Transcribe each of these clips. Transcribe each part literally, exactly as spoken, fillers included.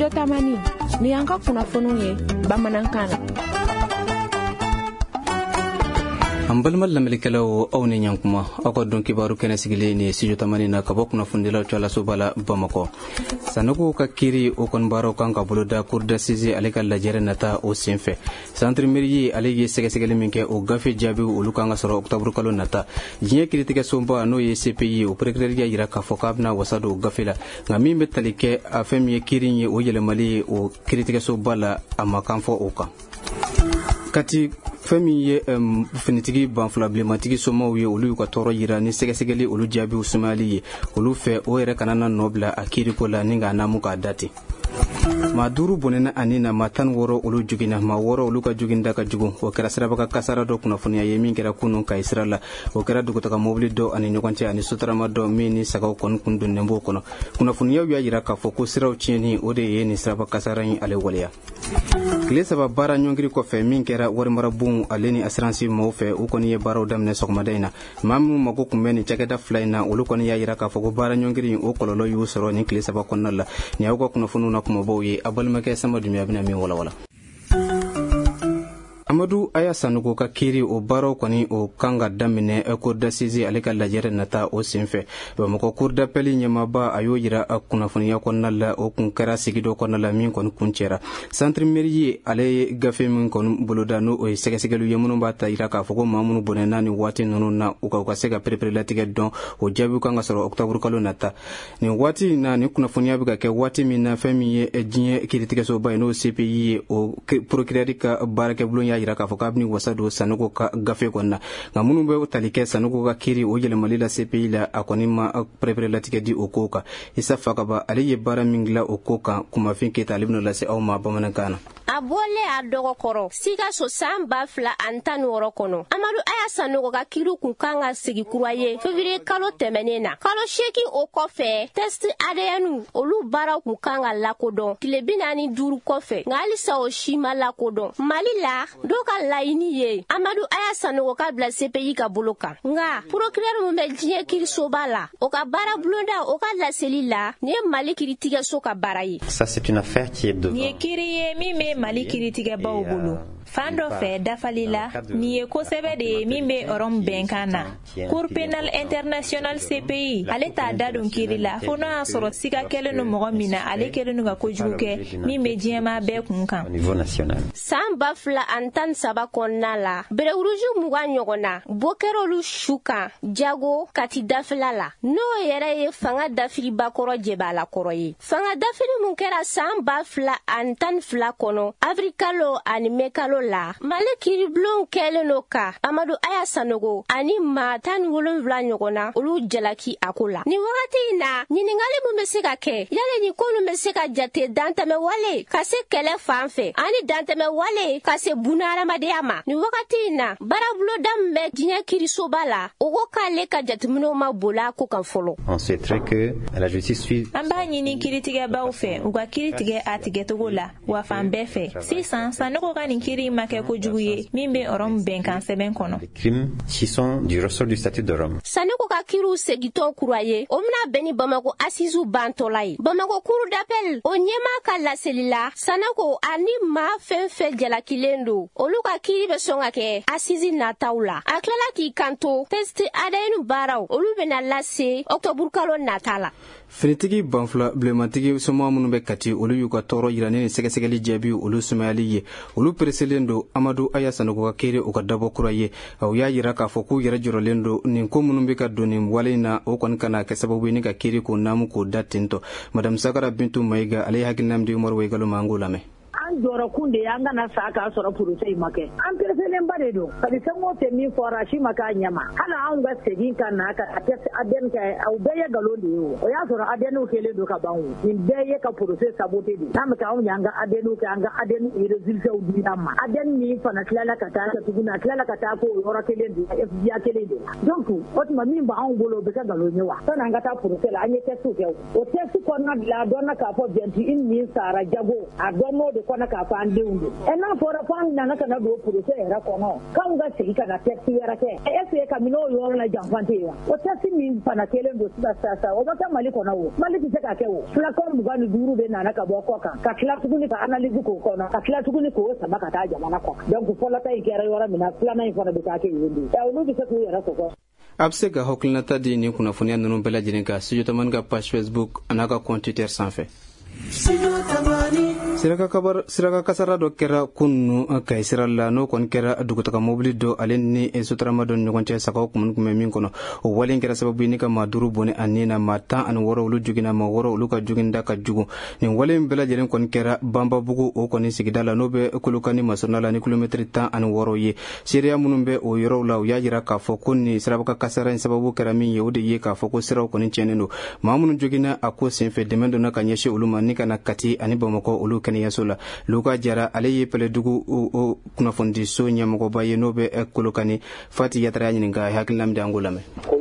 Studio Tamani ni yanka kunnafoniw ye bamanankan na. Ambalmal lamlikalaw aw ni nyankuma ako don kibaru kene sigile ni Studio Tamani na kabok na fundila chala subala Bamako sanugo ka kiri o kon baro kan ka buluda kurda sizi aleka lajere nata o senfe centre mairie alege sege segele minke o gafe jabi o lukanga soro octobre kalo nata jiye kritika somba no ye C P I o procureur ya yira ka fokabna wasado gafela ngami metalike afem ye kirinye o yele mali o kritika sobala amakanfo oka kati fami ye um, finitigi banfula blematigi somaw ye olu ka toro yira ni segesegeli olu jabi usumali ye olu fe o yere kanana nobla akiri ko la ninga namu ka dati maduru bonena anina matan woro olu jugina ma woro olu ka juginda ka jugu o kera sirabaka kasara do kuna funya ye min kera kunun ka israla o kera dugo taka mobili do ani nyokonte ani sutrama do mini saka kon kundun nembo kono kuna funya ya yira ka foko siraw cheni ode ye ni sirabaka kasara yin ale waliya Klesa ba bara nyongiri ko fe min kera wor marabun aleni assurance mo fe u koni ye baraw damne sokmadaina mamu mako kumeni chakeda flyna olu koni ya yira ka foko bara nyongiri o kololo yu soro ni klesa ba konnalla ni awko kuna funu na kuma boye abal make sama dumiya bina mi wala wala Amadou aya sanugo ka kiri o baro koni o kanga damine e kurda sizi aleka lajere nata o senfe ba mako kurda peli nyama ba ayo yira akuna funiya konnalla o kun kara sigido konnalla min kon kunchera centre mairie ale gafe min kon bolodano o sege segelu yemuno ba ta ira ka fogo mamunu bonena ni wati nono na o ka sega prepare latige don o jabu kanga soro octobre kalo nata ni wati na ni kuna funiya biga ke wati min na famiye e jinye kritika so ba no C P I o procureur ka barake bulon yira ka fokabni wasado sanugo ka gafe konna ngamunu be talike sanugo ka kiri o yele malila C P I la akonima prepare latige di okoka isa fakaba aliye bara mingla okoka kuma finke talibno la se awma bamanakana abole adogo koro siga so samba fla antanu woro kono amadu aya sanugo ka kiru kun kanga sigi kuraye fevrier kalo temenena kalo sheki o kofe test adenu olu bara kun kanga lakodon kilebinani duru kofe ngali sa o shima lakodon malila doka laini ye amadu aya sanugo ka bla C P I ka boloka nga procureur mo meljie kiri sobala o ka bara blonda o ka la selila ne mali kritika so ka barayi ça c'est une affaire qui est de ni kiriye mi me mali kritika ba obulu fando fe dafalila ni e ko sebe de mi be orom benkana cour pénal international C P I ale ta dadun kirila fono asoro sika kele no mo mina ale kele no ga ko juke mi me jema be kunkan au niveau national samba fla antan saba konnala bere uruju muga nyogona bokero lu shuka jago kati daflala no yere ye fanga dafili bakoro jebala koroyi fanga dafili munkera samba fla antan fla kono afrikalo animekalo la malekiri blon kele no ka amadu aya sanogo ani matan wolon vla nyogona olu jalaki akola ni wakati na nyiningali mu mesika ke yale ni konu mesika jate dantame wale kase kele fanfe ani dantame wale kase bunara madeyama ni wakati na barabulo damme jinya kirisobala ogo kale ka jatmuno mabola ko kan folo on souhaiterait que la justice suive amba nyini kiritige bawfe uga kiritige atige togola wa fambe fe sisan sanogo kan kiri make ko juguye mimbe orom benkan seben kono les crimes qui sont du ressort du statut de Rome sanogo ka kiru segito kuraye omna beni bamako asizu bantolai bamako kuru d'appel onyema ka la selila sanogo ani ma fenfe jala kilendo oluka kiri be songa ke asizi na taula aklala ki kanto test adenu baraw olu bena lase octobre kalo natala Finitigi banfla blematigi soma munu be kati olu yuka toro yirani ni sege segeli jabi olu sumayali ye olu preselendo Amadou aya sanugo ka kere o ka dabo kuraye aw ya yira ka foku yira jorolendo ni ko munu be ka doni walina o kon kana ke sababu ni ka kere ko namu ko datinto madam Sakara Bintu Maiga alay hakinamdi Umar Waygalo mangulame an jora kunde ya ngana saka soro purusai make an perselen bare do kadi sango te mi fora shi maka nyama hala an ga segin kan naka ates aden ka au beye galonde yo o ya soro adenu kele do ka banwu in beye ka purusai sabote di nam ka on yanga adenu ka anga adenu ire zilse u di amma aden ni fana klala ka ta ka tuguna klala ka ta ko yora kele di F B I kele di donc ot ma min ba an golo be ka galonye wa tan anga ta purusai la anye tesu ke o tesu ko na la donna ka fo benti in ni sara jago a donno de kona na ka fa ande undo e na fora fa na na kana do puru se era ko no kan ga se kana taxi era ke e se ka mino yo na jamfante ya o taxi min pana kele do sa sa sa o ba ta mali ko na wo mali ti se ka ke wo fla ko mu ga ni duru be na na ka bo ko ka ka kila tu ni ka analyze ko ko na ka kila tu ni ko sa ba ka ta jama na ko donc fola ta ikera yora mina fla na ifona be ta ke yindi e o lu bi se ku era ko ko abse ga hoklnata di ni kuna funya nunu bela jininka studio taman ga page Facebook anaka compte Twitter sans fait siraka kabar siraka kasara do kera kunnu kay siralla no kon kera duguta ka mobili do alen ni e sutrama don ngon ce sakaw kumun kume min kono o walen kera sababu ni ka maduru bone anina mata an woro lu jugina ma woro lu ka juginda ka jugu ni walen bela jeren kon kera bamba bugu o kon sigidala no be kulukani masonala ni kilometre tan an woro ye siriya munumbe o yoro law yajira ka fo kunni siraka kasara sababu kera min yewde ye ka fo ko siraw kon ceneno mamunu jugina ako senfe demendo na kanyeshi uluma ni kana kati ani Bamako ulu kani yasola luka jara alaye pele dugu o kuna fondi so nyamako baye nobe kulukani fati yatara nyininga hakilnam de angolame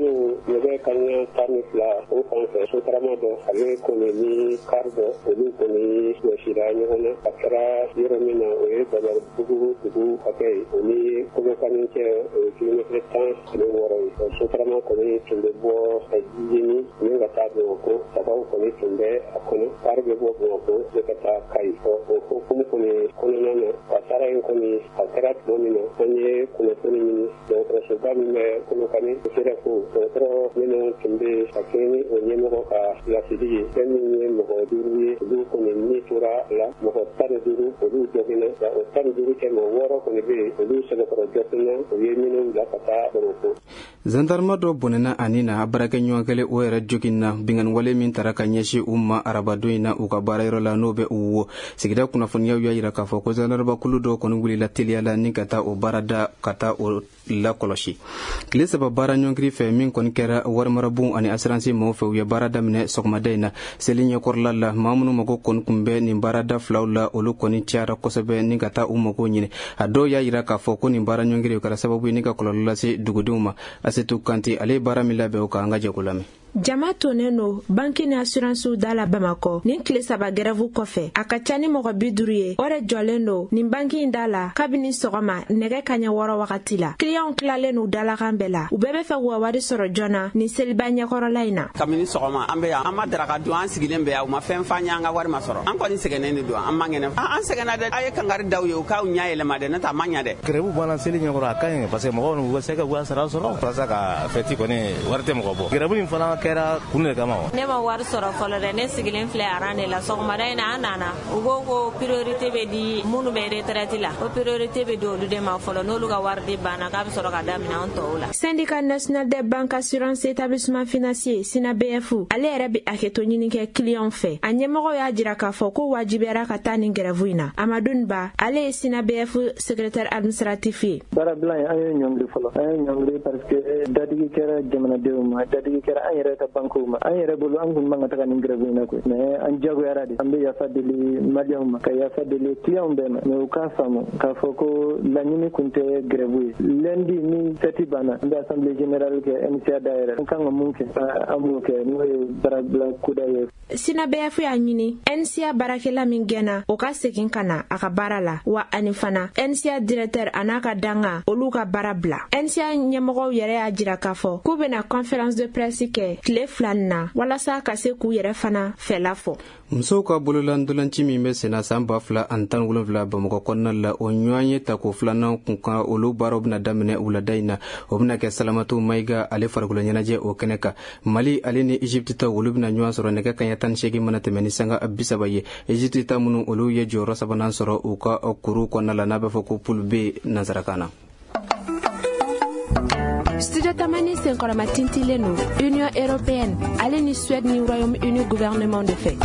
yebe kanya tarnisla o konse sutramado ale kone ni kardo ulu kone shira nyona akara yeromina o e babar bugu bugu akay oni kulukani ke kilometre tan le woro sutrama kone tumbe bo ajini ninga tado ko sabaw kone tumbe akono karbe bo ko dekata kai o ko kuma kone kone nana pasara en kone akara domino kone kone kone ni do proso gamme kulukani shira ko otro neno tumbe akeni onyemo ka la sidi teni mo duru du ko ni tura la mo tare duru du jogina ya tare duru ke mo woro ko ni be du se ko jogina o yemino la kata ko zandarma do bonena anina abaraka nyongale o era jogina bingan wale min taraka nyeshi umma araba doina u ka barayro la nobe uwo sigida kuna fonya yira ka fo ko zandarba kuludo ko nguli la telia la nikata o barada kata o la koloshi klesa ba bara nyongri fe min kon kera war marabu ani assurance mo fe ya barada mine sokma deina selinya korla la mamunu mako kon kumbe ni barada flawla olu koni tiara kosobe ni kata umma ko nyine ado ya yira ka fo ko ni bara nyongri kala sababu ni ka kololla se duguduma asetu kanti ale bara milabe o ka ngaje kulame jama toneno banki ni assurance dala Bamako nin kile saba grève kofe akachani mo biduru ye ore joleno nin banki dala kabini sogoma nege kanya woro wakati la client klalenu dala gambela ubebe fe wa wari soro jona ni selbanya korolaina kabini sogoma ambe ya amadara ka do an sigilen be ya ma fen fanya nga wari masoro an ko ni segene ni do an mangene an segena de ay kangari daw yo ka nyaayele ma de na ta manya de grève bona selinya ko akay parce que mo ko sega wa sara soro parce que feti ko ni warte mo ko bo grève ni fana kera kunne kama ne ma war soro folo de ne sigilen fle arane la so ma dai na nana ugo ko priorité be di munu be retraite la o priorité be do de ma folo no luga war di bana ka soro ka damina on to la syndicat national des banques assurance établissement financier sina B F ale arabi aketo nyini ke client fait anyemo ya jira ka fo ko wajibera ka tani grève amadun ba ale sina B F secrétaire administratif bara blanc ay ñongli folo ay ñongli parce que dadi kera jamana deuma dadi kera ay ta banko ma ay rebulu angun manga taka ni grève na ko mais an jago yarade ambe ya fadeli malium ka ya fadeli client ben mais o ka famu ka foko la nyini kunte grève lundi ni setibana nda assemblée générale ke M C A daire kan munke amu ke no barabla kudaye sina B F ya nyini N C A barakela mingena o ka sekin kana aka barala wa anifana N C A directeur anaka danga oluka barabla N C A nyemogo yere ajira kafo kubena conférence de presse ke kle flanna wala sa ka se ku yere fana felafo muso ka bululan dulanci mi me sena samba fla antan wulvla Bamako konnal la o nyoanye ta ko flana kunka olu barob na damne uladaina obna ke salamatu maiga ale fargulo nyanaje o keneka mali ale ni Egypte ta wulubna nywa soro ne ka yatan shegi manate meni sanga abisa baye Egypte ta munu olu ye joro sabanan soro o ka okuru konnala na be foko pulbe nazarakana Studio Tamani Senkora Matintileno, Union Européenne, allez ni Suède ni Royaume-Uni gouvernement de fait.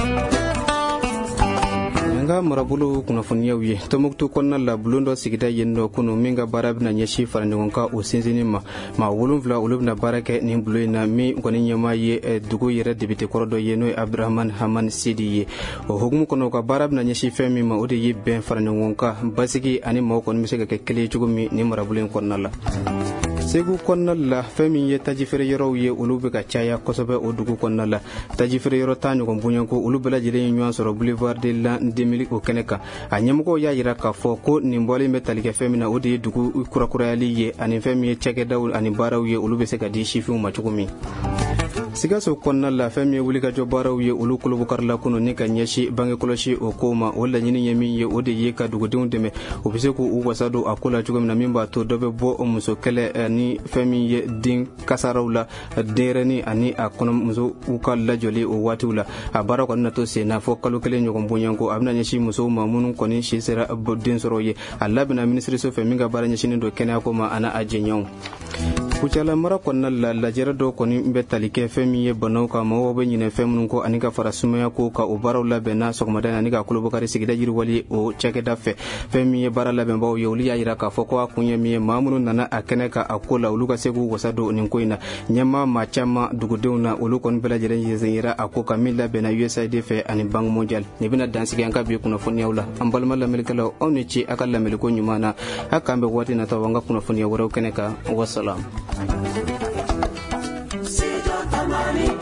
Nga marabulu kuna funia wiye tomuktu konna la blundo sigida yendo kuno minga barab na nyeshi farani wonka o sinzini ma ma wulumvla ulubna barake ni bluina mi ngoni nyama ye dugu yere debite korodo yeno Abdurrahman Haman Sidi ye o hugmu kono ka barab na nyeshi femi ma odi ye ben farani wonka basigi ani mo kon misega ke kele jugumi ni marabulu konna la segu kɔnɔna la fɛn min ye taji feere yɔrɔw ye olu bɛ ka caya kosɛbɛ o dugu kɔnɔna la taji feere yɔrɔ tan ɲɔgɔn bonyanko olu bɛɛ lajɛlen ye ɲɔgɔn sɔrɔ boulevard de l'an deux mille o kɛnɛ kan a ɲɛmɔgɔw y'a yira k'a fɔ ko nin bɔlen bɛ talikɛ fɛn min na o de ye dugu kurakurayali ye ani fɛn min ye cakɛdaw ani baaraw ye olu bɛ se ka di sifinw ma cogo min Sikaso kɔnɔna la fɛn min ye wulikajɔ baaraw ye olu kolobokarila kunu ni ka ɲɛsi bange kɔlɔsi o ko ma o laɲini ye min ye o de ye ka dugudenw dɛmɛ u bɛ se k'u wasa don a ko la cogo min na min b'a to dɔ bɛ bɔ muso kɛlɛ ni fɛn min ye den kasaraw la denyɛrɛni ani a kɔnɔmuso ka lajɔli o waatiw la a baara kɔni na to sen na fɔ kalo kelen ɲɔgɔn bonyanko a bɛna ɲɛsin musow ma minnu kɔni si sera den sɔrɔ ye a labɛnna minisiriso fɛ min ka baara ɲɛsinin don kɛnɛyako ma ana a jɛɲɔgɔnw Kucala mara kɔnɔna la lajɛrɛ dɔw kɔni bɛ tali kɛ fɛn min ye banaw ka mɔgɔw bɛ ɲinɛ fɛn minnu kɔ ani ka fara sumaya ko ka o baaraw labɛnna sɔgɔmada ani ka Kolobakari sigida yiriwali o cakɛda fɛ fɛn min ye baara labɛnbaw ye olu y'a yira k'a fɔ ko a kun ye min ye maa minnu nana a kɛnɛ ka a ko la olu ka se k'u wasa don nin ko in na ɲɛma maa caman dugudenw na olu kɔni bɛɛ lajɛlen yɛrɛ yira a ko ka min labɛnna U S A I D fɛ ani Banque Mondiale nin bɛna dansigi an ka bi kunnafoniyaw la an balima lamɛnnikɛlaw aw ni ci a ka lamɛnliko ɲuman na a k'an bɛ waati nataw an ka kunnafoniya wɛrɛw kɛnɛ kan wasalam. Tamani